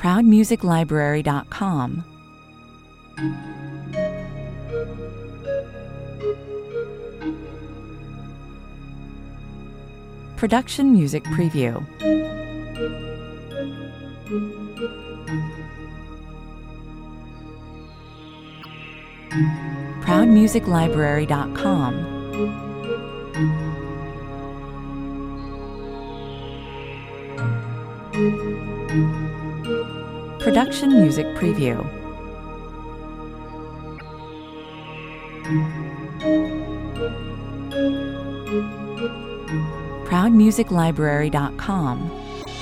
ProudMusicLibrary.com. Production Music Preview. ProudMusicLibrary.com. Production Music Preview. ProudMusicLibrary.com.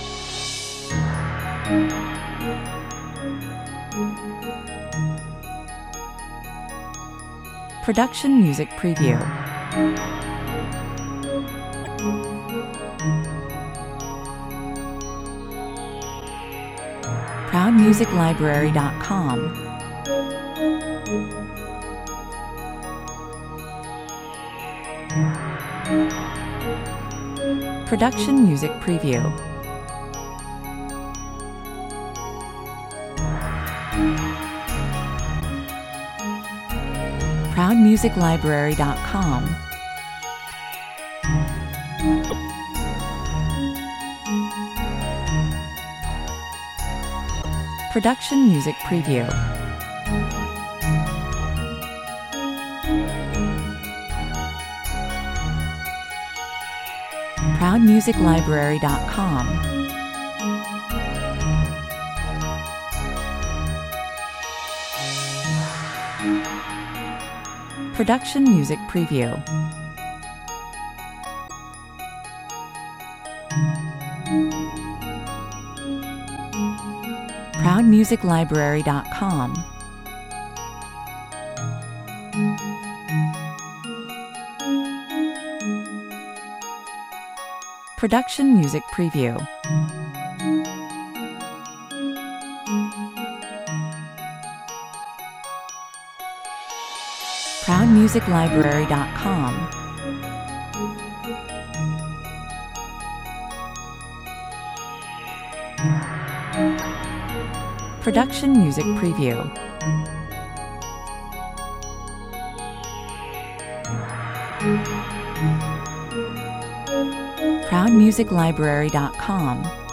Production Music Preview. ProudMusicLibrary.com. Production Music Preview. ProudMusicLibrary.com. Production Music Preview. ProudMusicLibrary.com. Production Music Preview. ProudMusicLibrary.com. Production Music Preview. ProudMusicLibrary.com. Production Music Preview. ProudMusicLibrary.com.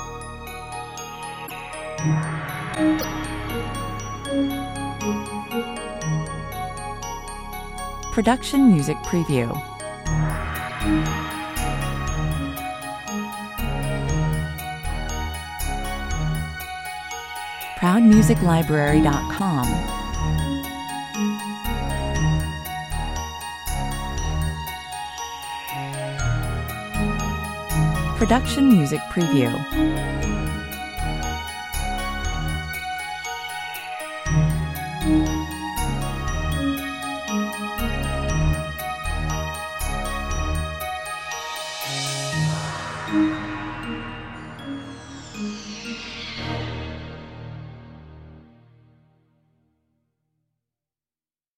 Production Music Preview. ProudMusicLibrary.com. Production Music Preview.